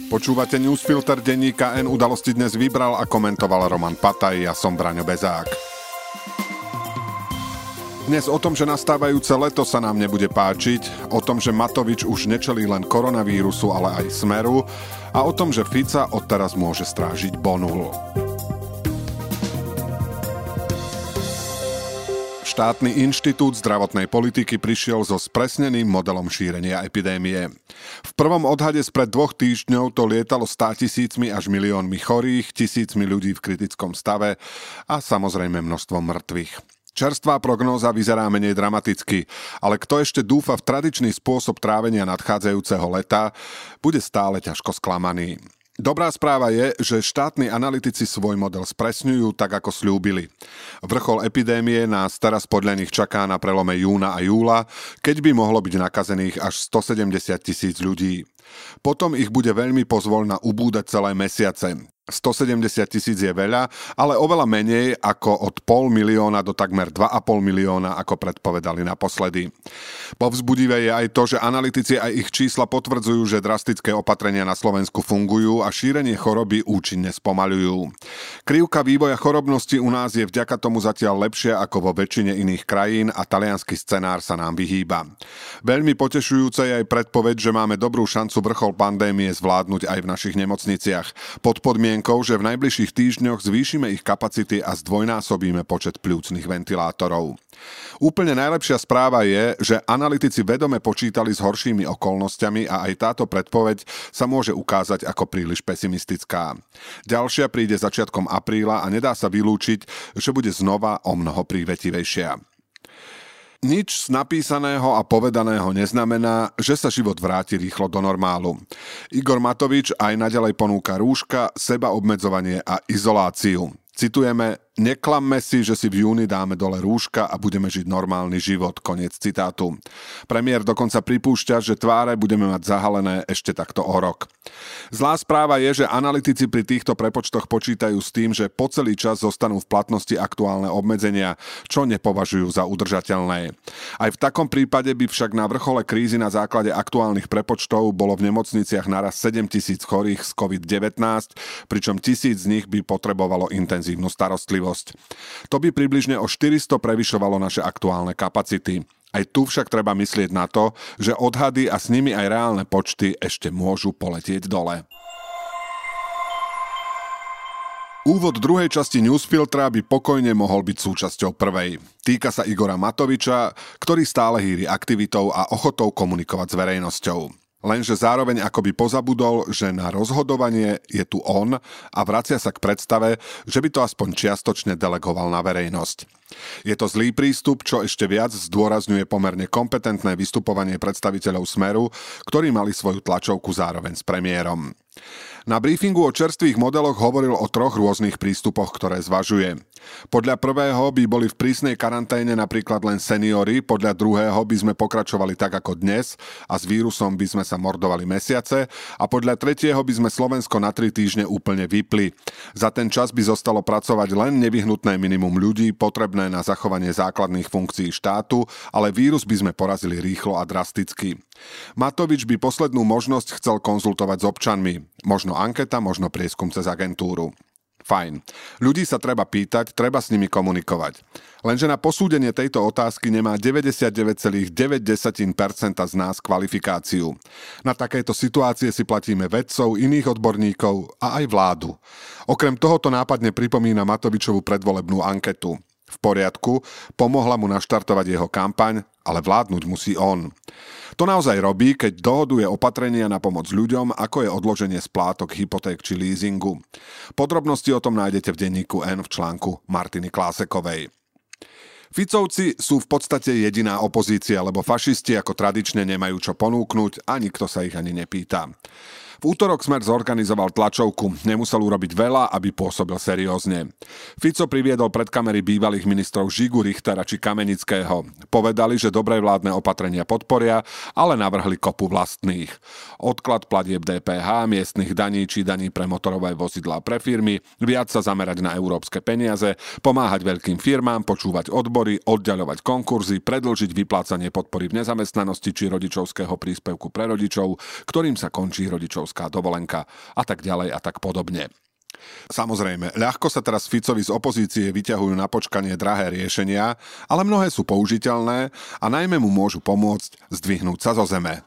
Počúvate newsfilter denníka N, udalosti dnes vybral a komentoval Roman Pataj, ja som Braňo Bezák. Dnes o tom, že nastávajúce leto sa nám nebude páčiť, o tom, že Matovič už nečelí len koronavírusu, ale aj Smeru a o tom, že Fica odteraz môže strážiť bonul. Štátny inštitút zdravotnej politiky prišiel so spresneným modelom šírenia epidémie. V prvom odhade spred 2 týždňov to lietalo 100 000 až miliónmi chorých, tisícmi ľudí v kritickom stave a samozrejme množstvo mŕtvych. Čerstvá prognóza vyzerá menej dramaticky, ale kto ešte dúfa v tradičný spôsob trávenia nadchádzajúceho leta, bude stále ťažko sklamaný. Dobrá správa je, že štátni analytici svoj model spresňujú tak, ako sľúbili. Vrchol epidémie nás teraz podľa nich čaká na prelome júna a júla, keď by mohlo byť nakazených až 170 000 ľudí. Potom ich bude veľmi pozvoľna ubúdať celé mesiace. 170 000 je veľa, ale oveľa menej ako od 500 000 do takmer 2,5 milióna, ako predpovedali naposledy. Povzbudivé je aj to, že analytici aj ich čísla potvrdzujú, že drastické opatrenia na Slovensku fungujú a šírenie choroby účinne spomaľujú. Krivka vývoja chorobnosti u nás je vďaka tomu zatiaľ lepšia ako vo väčšine iných krajín a taliansky scenár sa nám vyhýba. Veľmi potešujúce je aj predpoveď, že máme dobrú šancu vrchol pandémie zvládnuť aj v našich nemocniciach. Pod podmienkou, že v najbližších týždňoch zvýšime ich kapacity a zdvojnásobíme počet pľúcnych ventilátorov. Úplne najlepšia správa je, že analytici vedome počítali s horšími okolnostiami a aj táto predpoveď sa môže ukázať ako príliš pesimistická. Ďalšia príde začiatkom apríla a nedá sa vylúčiť, že bude znova omnoho prívetivejšia. Nič z napísaného a povedaného neznamená, že sa život vráti rýchlo do normálu. Igor Matovič aj naďalej ponúka rúška, sebaobmedzovanie a izoláciu. Citujeme: "Neklamme si, že si v júni dáme dole rúška a budeme žiť normálny život." Koniec citátu. Premiér dokonca pripúšťa, že tváre budeme mať zahalené ešte takto o rok. Zlá správa je, že analytici pri týchto prepočtoch počítajú s tým, že po celý čas zostanú v platnosti aktuálne obmedzenia, čo nepovažujú za udržateľné. Aj v takom prípade by však na vrchole krízy na základe aktuálnych prepočtov bolo v nemocniciach naraz 7 000 chorých z COVID-19, pričom 1000 z nich by potrebovalo intenzívnu starostlivosť. To by približne o 400 prevyšovalo naše aktuálne kapacity. Aj tu však treba myslieť na to, že odhady a s nimi aj reálne počty ešte môžu poletieť dole. Úvod druhej časti newsfiltra by pokojne mohol byť súčasťou prvej. Týka sa Igora Matoviča, ktorý stále hýri aktivitou a ochotou komunikovať s verejnosťou. Lenže zároveň akoby pozabudol, že na rozhodovanie je tu on a vracia sa k predstave, že by to aspoň čiastočne delegoval na verejnosť. Je to zlý prístup, čo ešte viac zdôrazňuje pomerne kompetentné vystupovanie predstaviteľov Smeru, ktorí mali svoju tlačovku zároveň s premiérom. Na briefingu o čerstvých modeloch hovoril o 3 rôznych prístupoch, ktoré zvažuje. Podľa prvého by boli v prísnej karanténe napríklad len seniori, podľa druhého by sme pokračovali tak ako dnes a s vírusom by sme sa mordovali mesiace a podľa tretieho by sme Slovensko na 3 týždne úplne vypli. Za ten čas by zostalo pracovať len nevyhnutné minimum ľudí potrebné na zachovanie základných funkcií štátu, ale vírus by sme porazili rýchlo a drasticky. Matovič by poslednú možnosť chcel konzultovať s občanmi. Možno anketa, možno prieskum cez agentúru. Fajn. Ľudí sa treba pýtať, treba s nimi komunikovať. Lenže na posúdenie tejto otázky nemá 99,9% z nás kvalifikáciu. Na takéto situácie si platíme vedcov, iných odborníkov a aj vládu. Okrem tohoto nápadne pripomína Matovičovu predvolebnú anketu. V poriadku, pomohla mu naštartovať jeho kampaň, ale vládnuť musí on. To naozaj robí, keď dohoduje opatrenia na pomoc ľuďom, ako je odloženie splátok, hypoték či leasingu. Podrobnosti o tom nájdete v denníku N v článku Martiny Klásekovej. Ficovci sú v podstate jediná opozícia, lebo fašisti ako tradične nemajú čo ponúknuť a nikto sa ich ani nepýta. V útorok Smer zorganizoval tlačovku, nemusel urobiť veľa, aby pôsobil seriózne. Fico priviedol pred kamery bývalých ministrov Žigu, Richtera či Kamenického. Povedali, že dobré vládne opatrenia podporia, ale navrhli kopu vlastných. Odklad platieb DPH, miestnych daní či daní pre motorové vozidlá pre firmy, viac sa zamerať na európske peniaze, pomáhať veľkým firmám, počúvať odbory, oddaľovať konkurzy, predĺžiť vyplácanie podpory v nezamestnanosti či rodičovského príspevku pre rodičov, ktorým sa končí rodičovský rodičovská dovolenka a tak ďalej a tak podobne. Samozrejme, ľahko sa teraz Ficovi z opozície vyťahujú na počkanie drahé riešenia, ale mnohé sú použiteľné a najmä mu môžu pomôcť zdvihnúť sa zo zeme.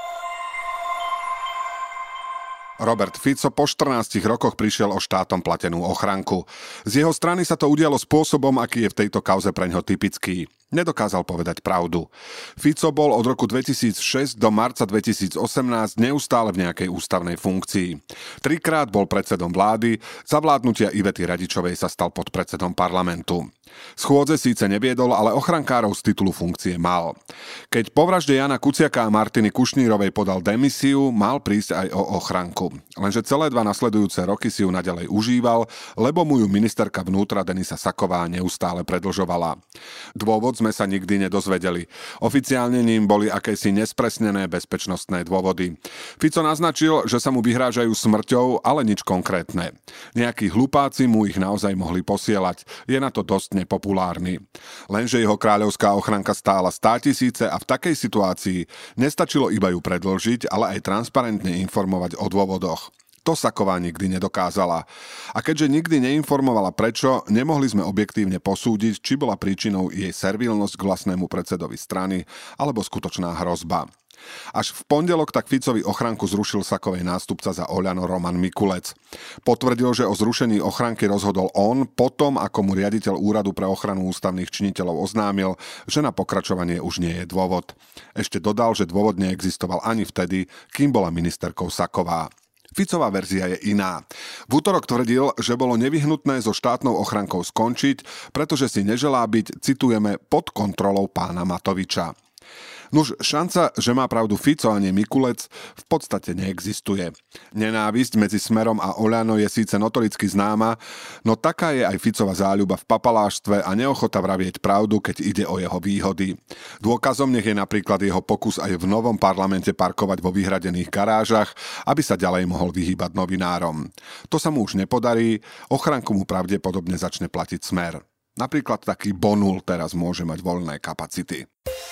Robert Fico po 14 rokoch prišiel o štátom platenú ochranku. Z jeho strany sa to udialo spôsobom, aký je v tejto kauze preňho typický. Nedokázal povedať pravdu. Fico bol od roku 2006 do marca 2018 neustále v nejakej ústavnej funkcii. 3-krát bol predsedom vlády, za vládnutia Ivety Radičovej sa stal podpredsedom parlamentu. Schôdze síce neviedol, ale ochrankárov z titulu funkcie mal. Keď po vražde Jana Kuciaka a Martiny Kušnírovej podal demisiu, mal prísť aj o ochranku. Lenže celé 2 nasledujúce roky si ju naďalej užíval, lebo mu ju ministerka vnútra Denisa Saková neustále predĺžovala. Dôvod sme sa nikdy nedozvedeli. Oficiálne ním boli akési nespresnené bezpečnostné dôvody. Fico naznačil, že sa mu vyhrážajú smrťou, ale nič konkrétne. Nejakí hlupáci mu ich naozaj mohli posielať. Je na to dosť nepopulárny. Lenže jeho kráľovská ochranka stála 100 000 a v takej situácii nestačilo iba ju predĺžiť, ale aj transparentne informovať o dôvodoch. To Saková nikdy nedokázala. A keďže nikdy neinformovala prečo, nemohli sme objektívne posúdiť, či bola príčinou jej servilnosť k vlastnému predsedovi strany alebo skutočná hrozba. Až v pondelok tak Ficovi ochranku zrušil Sakovej nástupca za Oľano Roman Mikulec. Potvrdil, že o zrušení ochranky rozhodol on potom, ako mu riaditeľ Úradu pre ochranu ústavných činiteľov oznámil, že na pokračovanie už nie je dôvod. Ešte dodal, že dôvod neexistoval ani vtedy, kým bola ministerkou Saková. Ficová verzia je iná. V utorok tvrdil, že bolo nevyhnutné so štátnou ochrankou skončiť, pretože si neželá byť, citujeme, pod kontrolou pána Matoviča. Nuž, šanca, že má pravdu Fico a nie Mikulec, v podstate neexistuje. Nenávisť medzi Smerom a Oľano je síce notoricky známa, no taká je aj Ficova záľuba v papaláštve a neochota vravieť pravdu, keď ide o jeho výhody. Dôkazom nech je napríklad jeho pokus aj v novom parlamente parkovať vo vyhradených garážach, aby sa ďalej mohol vyhýbať novinárom. To sa mu už nepodarí, ochranku mu pravdepodobne začne platiť Smer. Napríklad taký Bonul teraz môže mať voľné kapacity.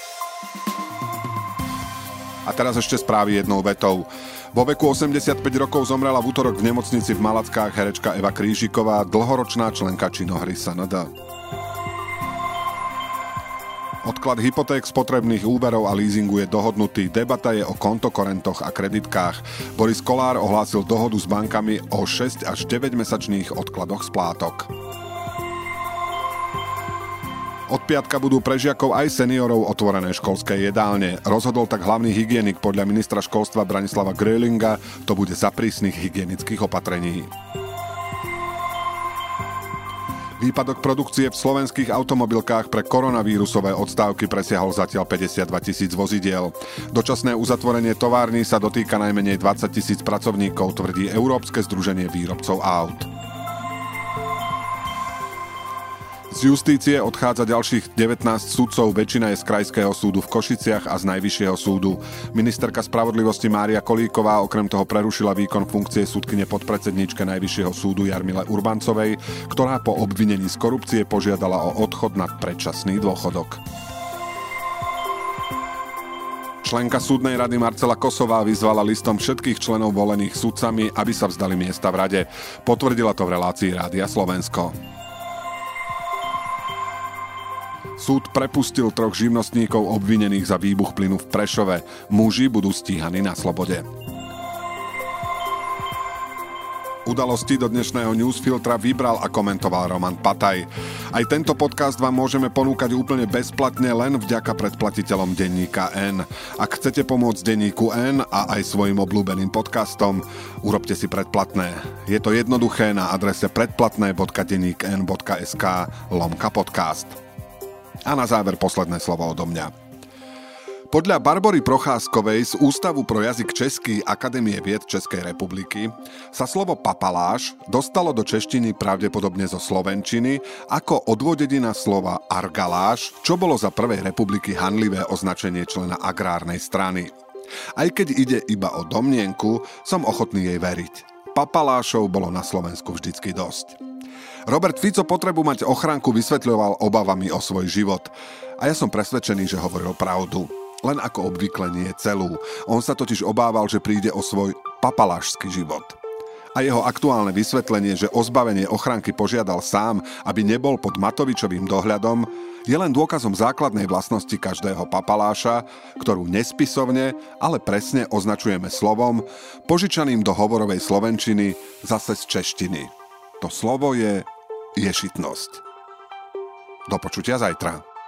A teraz ešte správy jednou vetou. Vo veku 85 rokov zomrela v utorok v nemocnici v Malackách herečka Eva Krížiková, dlhoročná členka činohry SND. Odklad hypoték, spotrebných úverov a leasingu je dohodnutý. Debata je o kontokorentoch a kreditkách. Boris Kollár ohlásil dohodu s bankami o 6 až 9 mesačných odkladoch splátok. Od piatka budú pre žiakov aj seniorov otvorené školské jedálne. Rozhodol tak hlavný hygienik podľa ministra školstva Branislava Gröhlinga, to bude za prísnych hygienických opatrení. Výpadok produkcie v slovenských automobilkách pre koronavírusové odstávky presiahol zatiaľ 52 000 vozidiel. Dočasné uzatvorenie tovární sa dotýka najmenej 20 000 pracovníkov, tvrdí Európske združenie výrobcov áut. Z justície odchádza ďalších 19 sudcov, väčšina je z Krajského súdu v Košiciach a z Najvyššieho súdu. Ministerka spravodlivosti Mária Kolíková okrem toho prerušila výkon funkcie sudkyne podpredsedníčke Najvyššieho súdu Jarmile Urbancovej, ktorá po obvinení z korupcie požiadala o odchod na predčasný dôchodok. Členka súdnej rady Marcela Kosová vyzvala listom všetkých členov volených sudcami, aby sa vzdali miesta v rade. Potvrdila to v relácii Rádia Slovensko. Súd prepustil 3 živnostníkov obvinených za výbuch plynu v Prešove. Muži budú stíhaní na slobode. Udalosti do dnešného newsfiltra vybral a komentoval Roman Pataj. Aj tento podcast vám môžeme ponúkať úplne bezplatne len vďaka predplatiteľom denníka N. Ak chcete pomôcť denníku N a aj svojim obľúbeným podcastom, urobte si predplatné. Je to jednoduché na adrese predplatné.dennikn.sk/podcast. A na záver posledné slovo odo mňa. Podľa Barbory Procházkovej z Ústavu pro jazyk český Akadémie vied Českej republiky sa slovo papaláš dostalo do češtiny pravdepodobne zo slovenčiny ako odvodenina slova argaláš, čo bolo za prvej republiky hanlivé označenie člena agrárnej strany. Aj keď ide iba o domnienku, som ochotný jej veriť. Papalášov bolo na Slovensku vždycky dosť. Robert Fico potrebu mať ochránku vysvetľoval obavami o svoj život. A ja som presvedčený, že hovoril pravdu. Len ako obvykle nie celú. On sa totiž obával, že príde o svoj papalášsky život. A jeho aktuálne vysvetlenie, že o zbavenie ochranky požiadal sám, aby nebol pod Matovičovým dohľadom, je len dôkazom základnej vlastnosti každého papaláša, ktorú nespisovne, ale presne označujeme slovom, požičaným do hovorovej slovenčiny, zase z češtiny. To slovo je ješitnosť. Do počutia zajtra.